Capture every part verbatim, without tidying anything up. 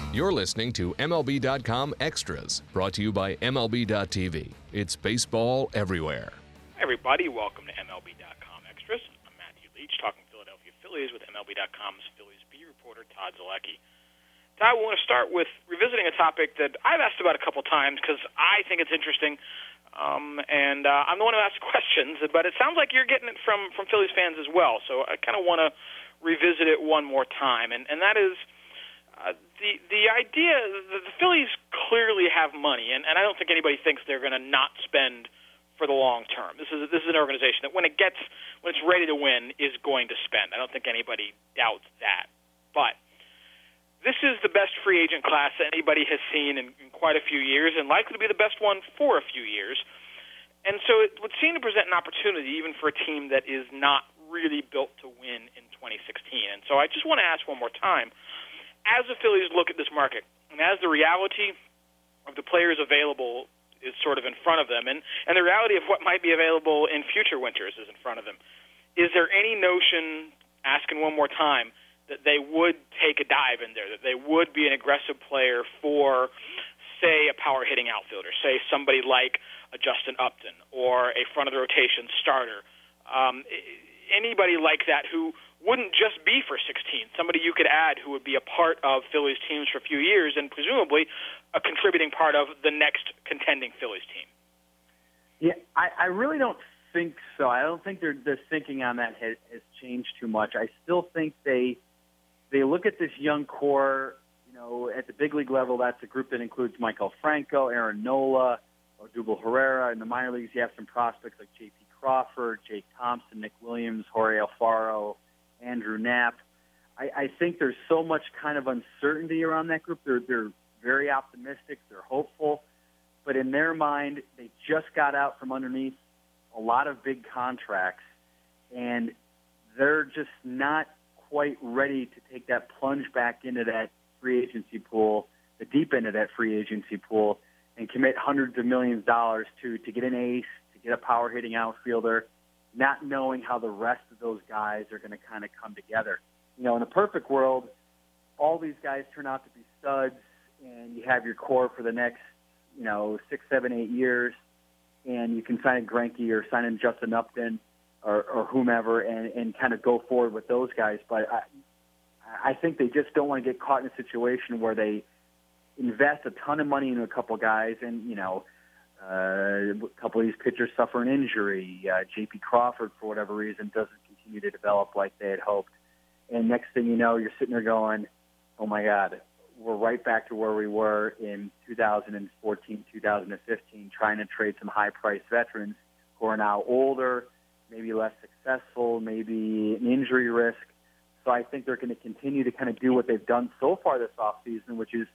You're listening to M L B dot com Extras, brought to you by M L B dot T V. It's baseball everywhere. Hi, everybody. Welcome to M L B dot com Extras. I'm Matthew Leach, talking Philadelphia Phillies with M L B dot com's Phillies beat reporter Todd Zalecki. Todd, we want to start with revisiting a topic that I've asked about a couple times because I think it's interesting, um, and uh, I'm the one who asks questions, but it sounds like you're getting it from, from Phillies fans as well, so I kind of want to revisit it one more time, and, and that is Uh, the the idea that the Phillies clearly have money, and, and I don't think anybody thinks they're going to not spend for the long term. This is this is an organization that when it gets when it's ready to win is going to spend. I don't think anybody doubts that. But this is the best free agent class that anybody has seen in, in quite a few years, and likely to be the best one for a few years. And so it would seem to present an opportunity even for a team that is not really built to win in twenty sixteen. And so I just want to ask one more time, as the Phillies look at this market, and as the reality of the players available is sort of in front of them, and, and the reality of what might be available in future winters is in front of them, is there any notion, asking one more time, that they would take a dive in there, that they would be an aggressive player for, say, a power-hitting outfielder, say somebody like a Justin Upton or a front-of-the-rotation starter, um, anybody like that who wouldn't just be for sixteen, somebody you could add who would be a part of Phillies teams for a few years and presumably a contributing part of the next contending Phillies team? Yeah, I, I really don't think so. I don't think their their thinking on that has, has changed too much. I still think they they look at this young core, you know, at the big league level, that's a group that includes Michael Franco, Aaron Nola, Odubel Herrera. In the minor leagues, you have some prospects like J P Crawford, Jake Thompson, Nick Williams, Jorge Alfaro, Andrew Knapp. I, I think there's so much kind of uncertainty around that group. They're they're very optimistic. They're hopeful. But in their mind, they just got out from underneath a lot of big contracts, and they're just not quite ready to take that plunge back into that free agency pool, the deep end of that free agency pool, and commit hundreds of millions of dollars to, to get an ace, to get a power-hitting outfielder, not knowing how the rest of those guys are going to kind of come together. You know, in a perfect world, all these guys turn out to be studs, and you have your core for the next, you know, six, seven, eight years, and you can sign a Greinke or sign in Justin Upton or, or whomever and, and kind of go forward with those guys. But I, I think they just don't want to get caught in a situation where they invest a ton of money into a couple guys and, you know, Uh, a couple of these pitchers suffer an injury. Uh, J P Crawford, for whatever reason, doesn't continue to develop like they had hoped. And next thing you know, you're sitting there going, oh, my God, we're right back to where we were in two thousand fourteen, two thousand fifteen, trying to trade some high-priced veterans who are now older, maybe less successful, maybe an injury risk. So I think they're going to continue to kind of do what they've done so far this offseason, which is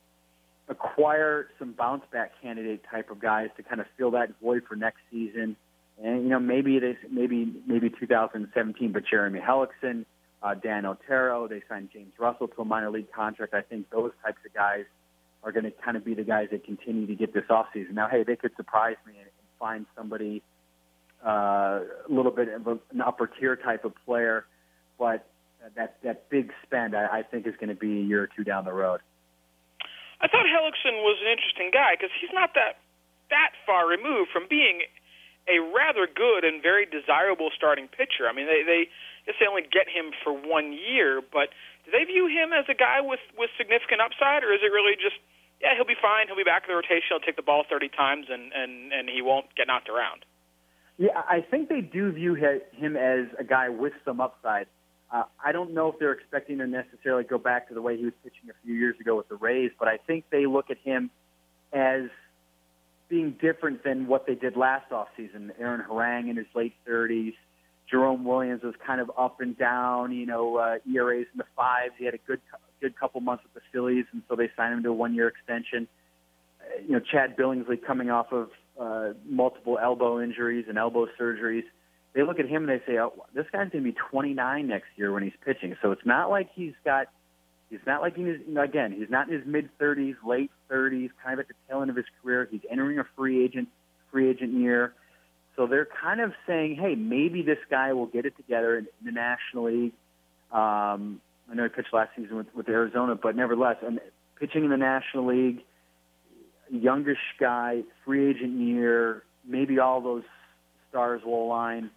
acquire some bounce-back candidate type of guys to kind of fill that void for next season. And, you know, maybe it is maybe maybe two thousand seventeen, but Jeremy Hellickson, uh, Dan Otero, they signed James Russell to a minor league contract. I think those types of guys are going to kind of be the guys that continue to get this offseason. Now, hey, they could surprise me and, and find somebody uh, a little bit of a, an upper-tier type of player, but that, that big spend, I, I think, is going to be a year or two down the road. I thought Hellickson was an interesting guy because he's not that that far removed from being a rather good and very desirable starting pitcher. I mean, they, they I guess they only get him for one year, but do they view him as a guy with, with significant upside, or is it really just, yeah, he'll be fine, he'll be back in the rotation, he'll take the ball thirty times, and, and, and he won't get knocked around? Yeah, I think they do view him as a guy with some upside. Uh, I don't know if they're expecting to necessarily go back to the way he was pitching a few years ago with the Rays, but I think they look at him as being different than what they did last offseason. Aaron Harang in his late thirties. Jerome Williams was kind of up and down, you know, uh, E R As in the fives. He had a good good couple months with the Phillies, and so they signed him to a one-year extension. Uh, you know, Chad Billingsley coming off of uh, multiple elbow injuries and elbow surgeries. They look at him and they say, oh, this guy's going to be twenty-nine next year when he's pitching. So it's not like he's got, he's not like, he's, again, he's not in his mid-thirties, late thirties, kind of at the tail end of his career. He's entering a free agent, free agent year. So they're kind of saying, hey, maybe this guy will get it together in the National League. Um, I know he pitched last season with, with Arizona, but nevertheless, and pitching in the National League, youngish guy, free agent year, maybe all those stars will align,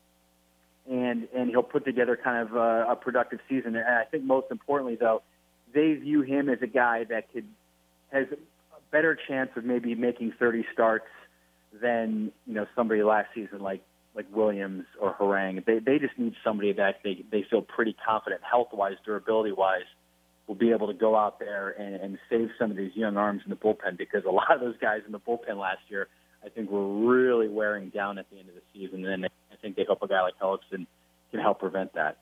and and he'll put together kind of a, a productive season. And I think most importantly, though, they view him as a guy that could has a better chance of maybe making thirty starts than, you know, somebody last season like like Williams or Harang. They they just need somebody that they they feel pretty confident health-wise, durability-wise, will be able to go out there and, and save some of these young arms in the bullpen, because a lot of those guys in the bullpen last year, I think, were really wearing down at the end of the season. And I think they hope a guy like Hellickson can help prevent that.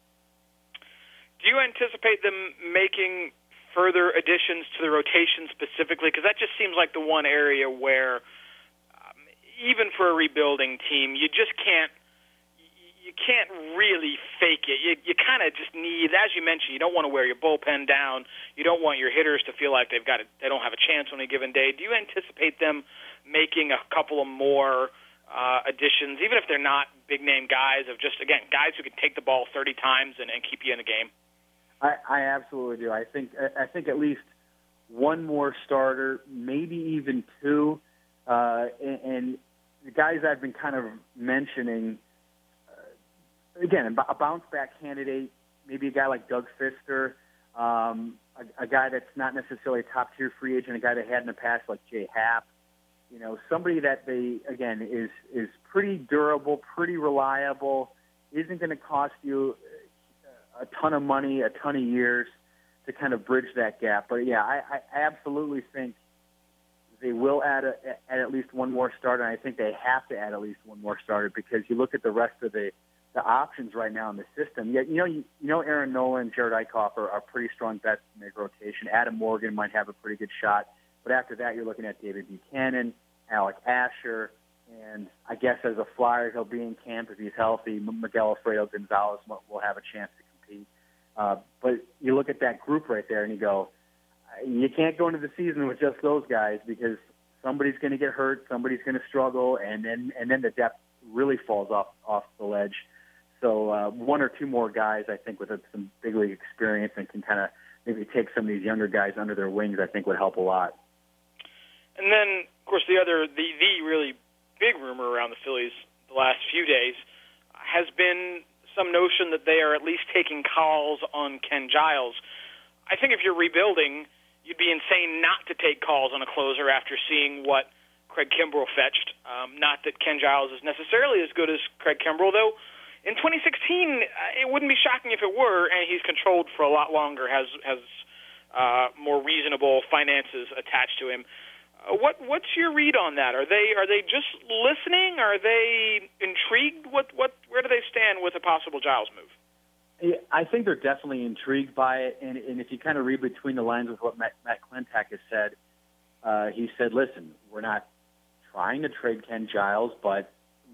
Do you anticipate them making further additions to the rotation specifically? Because that just seems like the one area where, um, even for a rebuilding team, you just can't you can't really fake it. You, you kind of just need, as you mentioned, you don't want to wear your bullpen down. You don't want your hitters to feel like they've got a, they don't have a chance on a given day. Do you anticipate them making a couple of more uh, additions, even if they're not big-name guys, of just, again, guys who can take the ball thirty times and, and keep you in the game? I, I absolutely do. I think I think at least one more starter, maybe even two. Uh, and, and the guys I've been kind of mentioning, uh, again, a bounce-back candidate, maybe a guy like Doug Fister, um, a, a guy that's not necessarily a top-tier free agent, a guy they had in the past like Jay Happ. You know, somebody that they, again, is is pretty durable, pretty reliable, isn't going to cost you a ton of money, a ton of years to kind of bridge that gap. But, yeah, I, I absolutely think they will add, a, add at least one more starter, and I think they have to add at least one more starter, because you look at the rest of the, the options right now in the system. Yeah, you know, you, you know, Aaron Nola, Jared Eichhoff are, are pretty strong bets in the rotation. Adam Morgan might have a pretty good shot. But after that, you're looking at David Buchanan, Alec Asher, and I guess as a flyer, he'll be in camp if he's healthy. Miguel Alfredo Gonzalez will have a chance to compete. Uh, but you look at that group right there and you go, you can't go into the season with just those guys, because somebody's going to get hurt, somebody's going to struggle, and then and then the depth really falls off off the ledge. So uh, one or two more guys, I think, with some big league experience and can kind of maybe take some of these younger guys under their wings, I think would help a lot. And then, of course, the other, the, the really big rumor around the Phillies the last few days has been some notion that they are at least taking calls on Ken Giles. I think if you're rebuilding, you'd be insane not to take calls on a closer after seeing what Craig Kimbrell fetched. Um, not that Ken Giles is necessarily as good as Craig Kimbrell, though. In twenty sixteen, uh, it wouldn't be shocking if it were, and he's controlled for a lot longer, has has uh, more reasonable finances attached to him. Uh, what what's your read on that? Are they are they just listening? Are they intrigued? What what where do they stand with a possible Giles move? Yeah, I think they're definitely intrigued by it, and, and if you kind of read between the lines with what Matt, Matt Klentak has said, uh, he said, "Listen, we're not trying to trade Ken Giles, but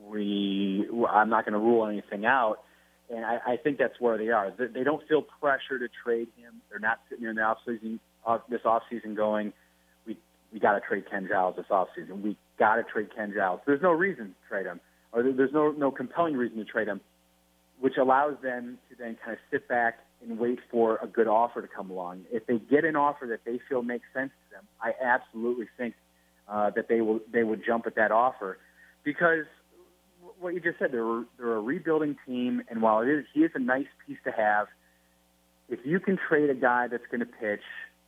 we I'm not going to rule anything out." And I, I think that's where they are. They, they don't feel pressure to trade him. They're not sitting here in the offseason, off, this offseason going, we we got to trade Ken Giles this offseason. We got to trade Ken Giles. There's no reason to trade him, or there's no no compelling reason to trade him, which allows them to then kind of sit back and wait for a good offer to come along. If they get an offer that they feel makes sense to them, I absolutely think uh, that they will they would jump at that offer, because what you just said, they're, they're a rebuilding team, and while it is, he is a nice piece to have, if you can trade a guy that's going to pitch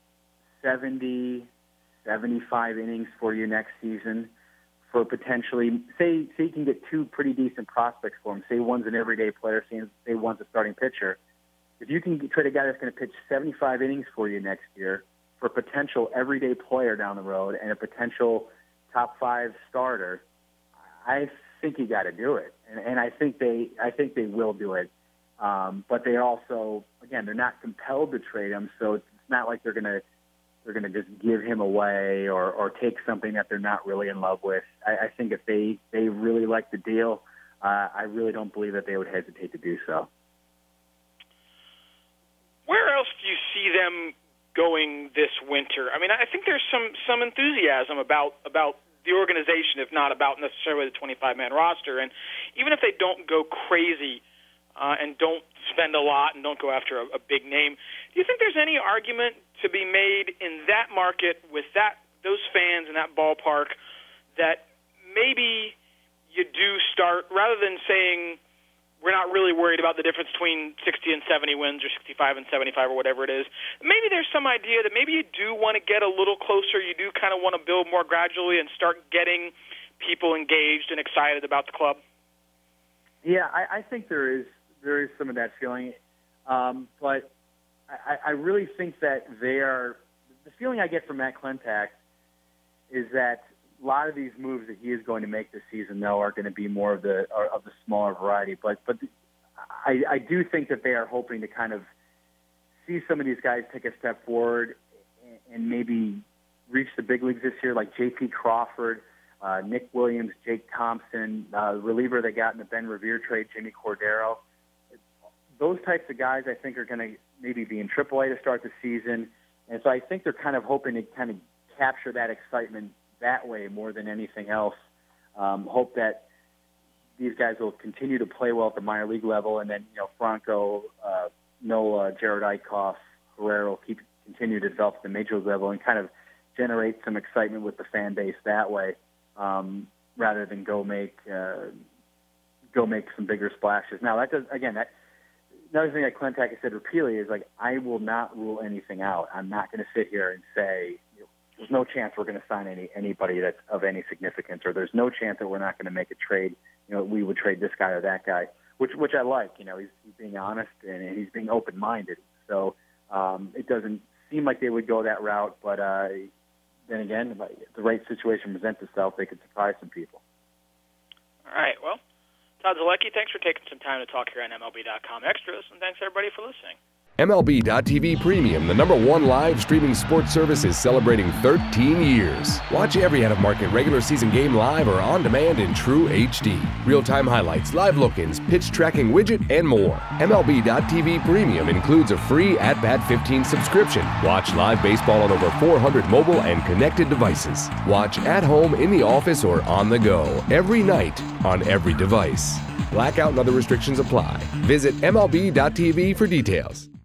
seventy, seventy-five innings for you next season for potentially, say, say you can get two pretty decent prospects for him, say one's an everyday player, say, say one's a starting pitcher, if you can trade a guy that's going to pitch seventy-five innings for you next year for a potential everyday player down the road and a potential top five starter, I think you got to do it, and, and I think they, I think they will do it. Um, but they also, again, they're not compelled to trade him, so it's not like they're gonna, they're gonna just give him away or, or take something that they're not really in love with. I, I think if they, they really like the deal, uh, I really don't believe that they would hesitate to do so. Where else do you see them going this winter? I mean, I think there's some some enthusiasm about about. the organization, if not about necessarily the twenty-five man roster. And even if they don't go crazy uh, and don't spend a lot and don't go after a, a big name. Do you think there's any argument to be made in that market with that those fans in that ballpark that maybe you do start, rather than saying we're not really worried about the difference between sixty and seventy wins or sixty-five and seventy-five or whatever it is, maybe there's some idea that maybe you do want to get a little closer, you do kind of want to build more gradually and start getting people engaged and excited about the club? Yeah, I, I think there is there is some of that feeling, um, but I, I really think that they are – the feeling I get from Matt Klentak is that a lot of these moves that he is going to make this season, though, are going to be more of the of the smaller variety. But but I, I do think that they are hoping to kind of see some of these guys take a step forward and maybe reach the big leagues this year, like J P Crawford, uh, Nick Williams, Jake Thompson, uh, reliever they got in the Ben Revere trade, Jimmy Cordero. Those types of guys, I think, are going to maybe be in triple A to start the season. And so I think they're kind of hoping to kind of capture that excitement that way more than anything else. Um, hope that these guys will continue to play well at the minor league level, and then, you know, Franco, uh, Nola, Jared Eichhoff, Herrera will keep continue to develop at the major league level and kind of generate some excitement with the fan base that way, um, rather than go make uh, go make some bigger splashes. Now, that does again that. Another thing that Klentak has said repeatedly is, like, I will not rule anything out. I'm not going to sit here and say, you know, there's no chance we're going to sign any anybody that's of any significance, or there's no chance that we're not going to make a trade. You know, we would trade this guy or that guy, which which I like. You know, he's, he's being honest and he's being open-minded. So um, it doesn't seem like they would go that route. But uh, then again, if the right situation presents itself, they could surprise some people. All right. Well, Todd Zolecki, thanks for taking some time to talk here on M L B dot com Extras, and thanks everybody for listening. M L B dot T V Premium, the number one live streaming sports service, is celebrating thirteen years. Watch every out-of-market regular season game live or on demand in true H D. Real-time highlights, live look-ins, pitch tracking widget, and more. M L B dot T V Premium includes a free At Bat fifteen subscription. Watch live baseball on over four hundred mobile and connected devices. Watch at home, in the office, or on the go every night on every device. Blackout and other restrictions apply. Visit M L B dot T V for details.